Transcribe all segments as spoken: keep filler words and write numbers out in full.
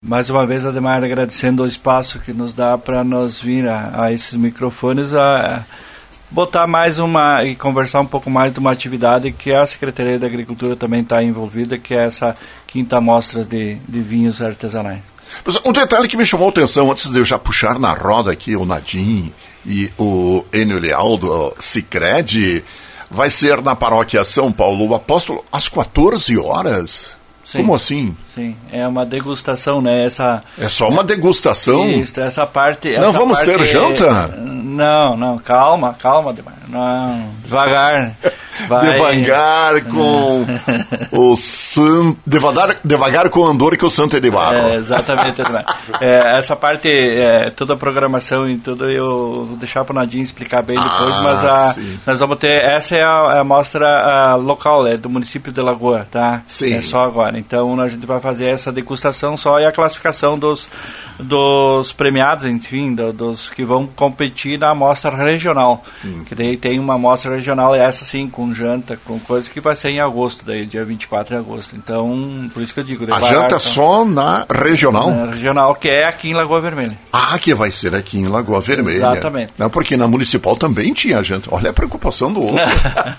mais uma vez, Ademar, agradecendo o espaço que nos dá para nós vir a, a esses microfones a, a botar mais uma e conversar um pouco mais de uma atividade que a Secretaria da Agricultura também está envolvida, que é essa quinta mostra de, de vinhos artesanais. Um detalhe que me chamou a atenção, antes de eu já puxar na roda aqui o Nadim e o Enio Leal do Sicredi, vai ser na paróquia São Paulo, o Apóstolo, às quatorze horas? Sim, como assim? Sim, é uma degustação, né? Essa, é só uma degustação? Isso, essa parte... Não essa vamos parte, ter janta? Não, não, calma, calma, não, devagar. Vai. Devagar com o santo... Devagar, devagar com o andor que o santo é de barro. É, exatamente. é, essa parte, é, toda a programação e tudo, eu vou deixar para o Nadim explicar bem depois, ah, mas a, nós vamos ter... Essa é a, a mostra a local, é do município de Lagoa, tá? Sim. É só agora. Então, a gente vai fazer essa degustação só e a classificação dos, dos premiados, enfim, do, dos que vão competir na amostra regional. Hum. Que daí tem uma amostra regional, e essa sim, com janta, com coisa que vai ser em agosto, daí dia vinte e quatro de agosto. Então, por isso que eu digo... A janta é só na regional? Na regional, que é aqui em Lagoa Vermelha. Ah, que vai ser aqui em Lagoa Vermelha. Exatamente. Não, porque na municipal também tinha janta. Olha a preocupação do outro.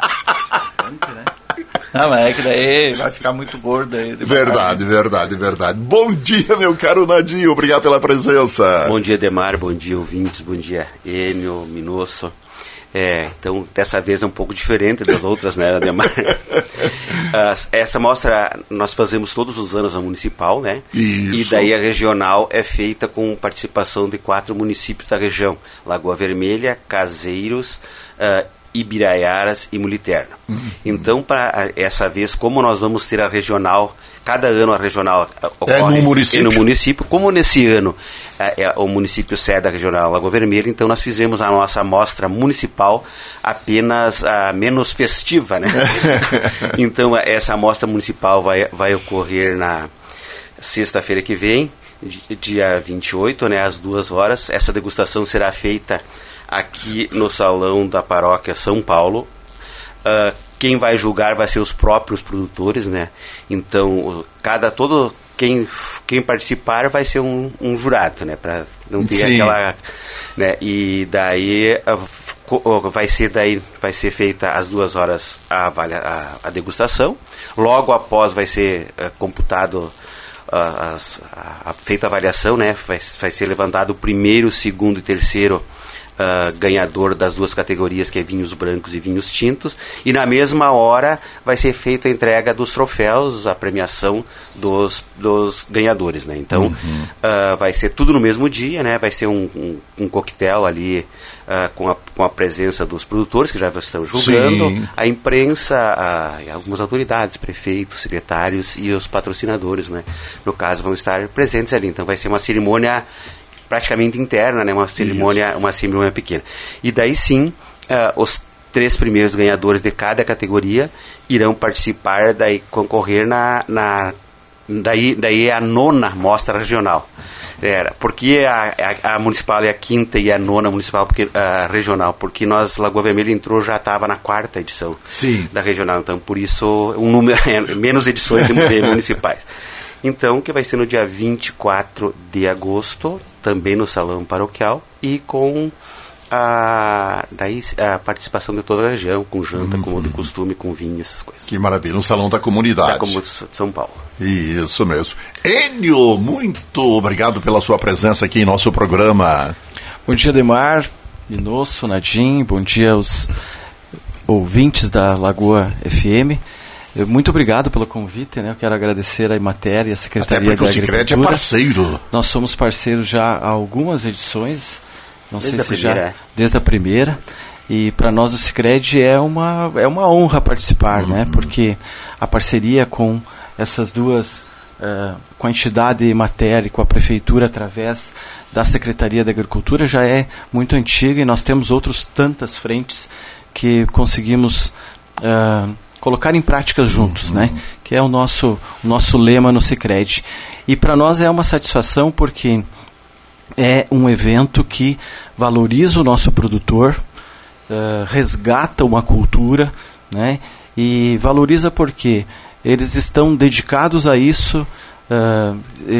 Não, mas é que daí vai ficar muito gordo aí. Verdade, verdade, verdade. Bom dia, meu caro Nadim, obrigado pela presença. Bom dia, Demar, bom dia, ouvintes, bom dia, Enio, Minosso. É, então, dessa vez é um pouco diferente das outras, né, Ademar? uh, essa mostra nós fazemos todos os anos a municipal, né? Isso. E daí a regional é feita com participação de quatro municípios da região: Lagoa Vermelha, Caseiros, uh, Ibiraiaras e Muliterno. Uhum. Então, para essa vez, como nós vamos ter a regional, cada ano a regional ocorre é no município, no município como nesse ano é, é, o município sede da regional Lagoa Vermelha, então nós fizemos a nossa amostra municipal apenas a menos festiva, né? Então, essa amostra municipal vai, vai ocorrer na sexta-feira que vem, dia vinte e oito, né, às duas horas. Essa degustação será feita aqui no salão da paróquia São Paulo. Uh, quem vai julgar vai ser os próprios produtores, né? Então, cada todo quem quem participar vai ser um, um jurado, né? Para não ter Sim. aquela, né? E daí uh, vai ser daí vai ser feita às duas horas a, a, a degustação. Logo após vai ser uh, computado uh, as, a, a feita a avaliação, né? Vai, vai ser levantado o primeiro, segundo e terceiro Uh, ganhador das duas categorias, que é vinhos brancos e vinhos tintos, e na mesma hora vai ser feita a entrega dos troféus, a premiação dos, dos ganhadores, né? Então, uhum. uh, vai ser tudo no mesmo dia, né? Vai ser um, um, um coquetel ali uh, com, a, com a presença dos produtores, que já estão julgando, Sim. a imprensa, a, algumas autoridades, prefeitos, secretários e os patrocinadores, né? No caso, vão estar presentes ali. Então, vai ser uma cerimônia praticamente interna, né? Uma cerimônia, uma cerimônia pequena. E daí sim, uh, os três primeiros ganhadores de cada categoria irão participar, daí concorrer na, na daí, daí a nona mostra regional. Era, porque a, a, a municipal é a quinta e a nona municipal, porque a regional, porque nós, Lagoa Vermelha entrou, já estava na quarta edição Sim. da regional, então por isso um número menos edições de municipais. Então, que vai ser no dia vinte e quatro de agosto, também no salão paroquial, e com a, daí, a participação de toda a região, com janta, uhum. como de costume, com vinho, essas coisas. Que maravilha, um salão da comunidade. Da comunidade de São Paulo. Isso mesmo. Enio, muito obrigado pela sua presença aqui em nosso programa. Bom dia, Demar, Minosso, Nadim, bom dia aos ouvintes da Lagoa F M. Muito obrigado pelo convite, né? Eu quero agradecer a Imater e a Secretaria da Agricultura. Até porque o Sicredi é parceiro. Nós somos parceiros já há algumas edições, não desde sei se primeira. já desde a primeira. E para nós o Sicredi é uma é uma honra participar, uhum. né? Porque a parceria com essas duas, uh, com a entidade Imater e com a prefeitura através da Secretaria da Agricultura já é muito antiga, e nós temos outras tantas frentes que conseguimos uh, colocar em prática juntos, né? Que é o nosso, o nosso lema no Sicredi. E para nós é uma satisfação, porque é um evento que valoriza o nosso produtor, uh, resgata uma cultura, né? E valoriza porque eles estão dedicados a isso, uh, e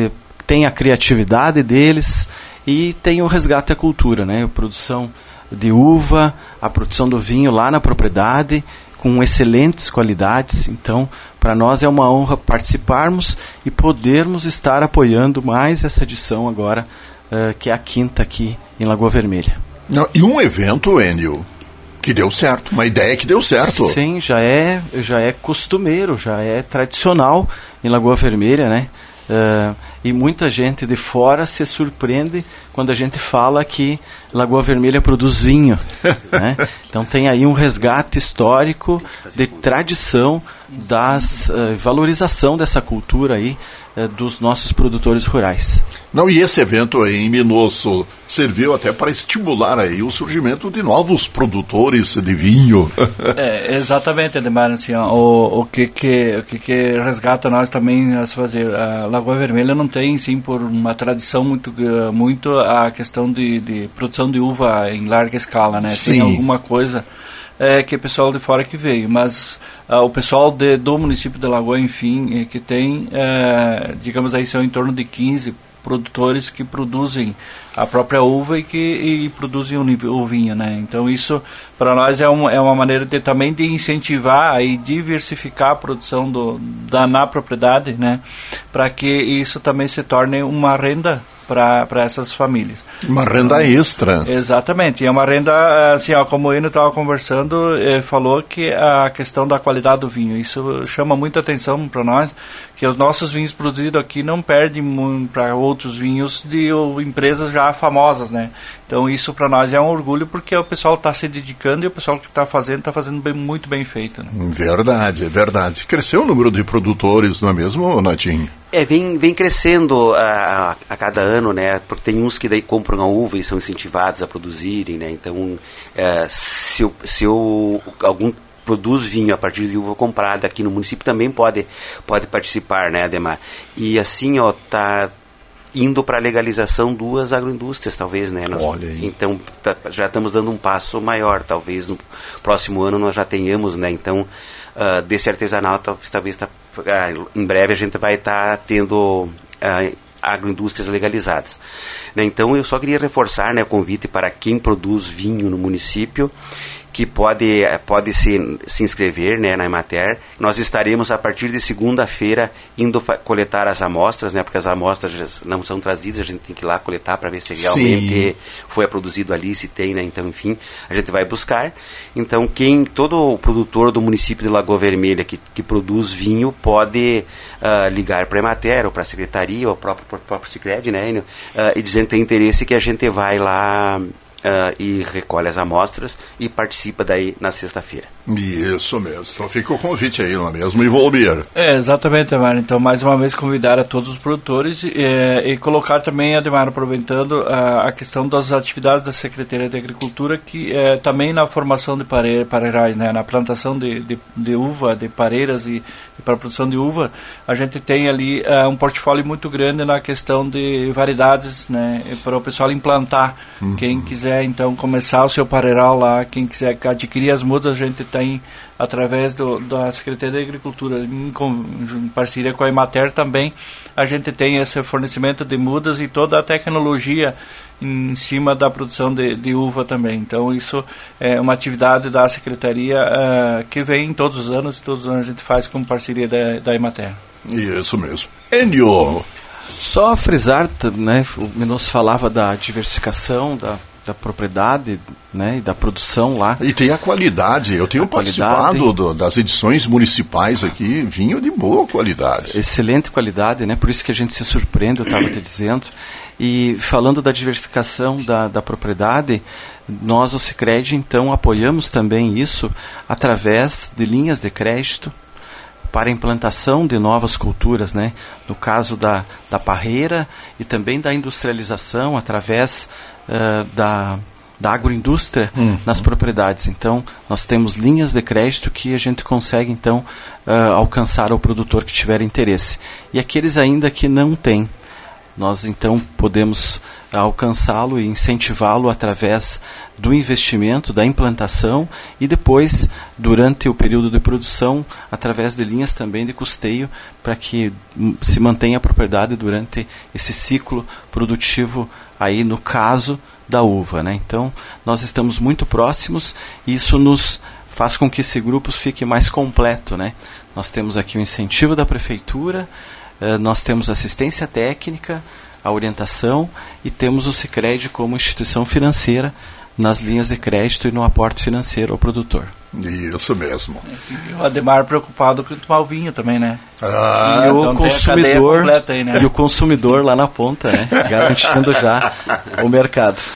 tem a criatividade deles e tem o resgate à cultura, né? A produção de uva, a produção do vinho lá na propriedade, com excelentes qualidades. Então, para nós é uma honra participarmos e podermos estar apoiando mais essa edição agora, uh, que é a quinta aqui em Lagoa Vermelha. Não, e um evento, Enio, que deu certo, uma ideia que deu certo. Sim, já é, já é costumeiro, já é tradicional em Lagoa Vermelha, né? Uh, e muita gente de fora se surpreende quando a gente fala que Lagoa Vermelha produz vinho, né? Então tem aí um resgate histórico de tradição, das uh, valorização dessa cultura aí uh, dos nossos produtores rurais. Não, e esse evento aí em Minosso serviu até para estimular aí o surgimento de novos produtores de vinho. É, exatamente, Ademar, assim, ó, o, o, que, que, o que que resgata nós também a fazer. A Lagoa Vermelha não tem, sim, por uma tradição muito, muito a questão de, de produção de uva em larga escala, né? Sim. Tem alguma coisa é, que é pessoal de fora que veio, mas ah, o pessoal de, do município de Lagoa, enfim, é, que tem, é, digamos aí, são em torno de quinze produtores que produzem a própria uva e que e produzem o, o vinho, né? Então isso para nós é, um, é uma maneira de, também de incentivar e diversificar a produção do, da, na propriedade, né? Para que isso também se torne uma renda para essas famílias. Uma renda extra. Exatamente, e é uma renda, assim, ó, como o Enio estava conversando, eh, falou que a questão da qualidade do vinho, isso chama muita atenção para nós, que os nossos vinhos produzidos aqui não perdem para outros vinhos de ou, empresas já famosas, né? Então isso para nós é um orgulho, porque o pessoal está se dedicando e o pessoal que está fazendo, está fazendo bem, muito bem feito, né? Verdade, é verdade. Cresceu o número de produtores, não é mesmo, Natinho? É, vem, vem crescendo a, a cada ano, né? Porque tem uns que daí compram a uva e são incentivados a produzirem, né? Então, é, se, eu, se eu, algum produz vinho a partir de uva comprada aqui no município, também pode, pode participar, né, Ademar? E assim, ó, tá indo para a legalização duas agroindústrias, talvez, né? Nós, Olha aí. Então, tá, já estamos dando um passo maior. Talvez no próximo ano nós já tenhamos, né? Então, uh, desse artesanal, talvez, talvez tá, uh, em breve a gente vai estar tá tendo uh, agroindústrias legalizadas, né? Então, eu só queria reforçar, né, o convite para quem produz vinho no município, que pode, pode se, se inscrever, né, na Emater. Nós estaremos, a partir de segunda-feira, indo coletar as amostras, né, porque as amostras não são trazidas, a gente tem que ir lá coletar para ver se realmente Sim. foi produzido ali, se tem, né, então, enfim, a gente vai buscar. Então, quem, todo produtor do município de Lagoa Vermelha que, que produz vinho pode uh, ligar para a Emater, ou para a secretaria, ou para o próprio Sicredi, né, uh, e dizendo que tem interesse, que a gente vai lá Uh, e recolhe as amostras e participa daí na sexta-feira. Isso mesmo. Então fica o convite aí, não é mesmo? E Volmir? É, exatamente, Ademar. Então, mais uma vez, convidar a todos os produtores é, e colocar também, Ademar, aproveitando a, a questão das atividades da Secretaria de Agricultura, que é, também na formação de pare, pareirais, né, na plantação de, de, de uva, de pareiras e, e para a produção de uva, a gente tem ali é, um portfólio muito grande na questão de variedades, né, para o pessoal implantar. Uhum. Quem quiser então começar o seu pareiral lá, quem quiser adquirir as mudas, a gente tem através do, da Secretaria de Agricultura, em, com, em parceria com a Emater também, a gente tem esse fornecimento de mudas e toda a tecnologia em cima da produção de, de uva também. Então isso é uma atividade da Secretaria uh, que vem todos os anos, todos os anos a gente faz com parceria da, da Emater. Isso mesmo. Enio! Só frisar, né, o Minosso falava da diversificação, da da propriedade, né, e da produção lá. E tem a qualidade. Eu tenho a participado do, das edições municipais aqui, vinho de boa qualidade. Excelente qualidade, né? Por isso que a gente se surpreende, eu estava te dizendo. E falando da diversificação da, da propriedade, nós, o Sicredi, então, apoiamos também isso através de linhas de crédito para a implantação de novas culturas, né? No caso da, da parreira e também da industrialização através Uh, da, da agroindústria uhum. nas propriedades. Então, nós temos linhas de crédito que a gente consegue, então, uh, alcançar ao produtor que tiver interesse. E aqueles ainda que não têm Nós então podemos alcançá-lo e incentivá-lo através do investimento, da implantação e depois, durante o período de produção, através de linhas também de custeio, para que se mantenha a propriedade durante esse ciclo produtivo, aí no caso da uva, né? Então, nós estamos muito próximos e isso nos faz com que esse grupo fique mais completo, né? Nós temos aqui o incentivo da prefeitura, nós temos assistência técnica, a orientação e temos o Sicredi como instituição financeira nas linhas de crédito e no aporte financeiro ao produtor. Isso mesmo. E o Ademar preocupado com tomar o vinho também, né? Ah, e o então consumidor completa aí, né? E o consumidor lá na ponta, né? Garantindo já o mercado.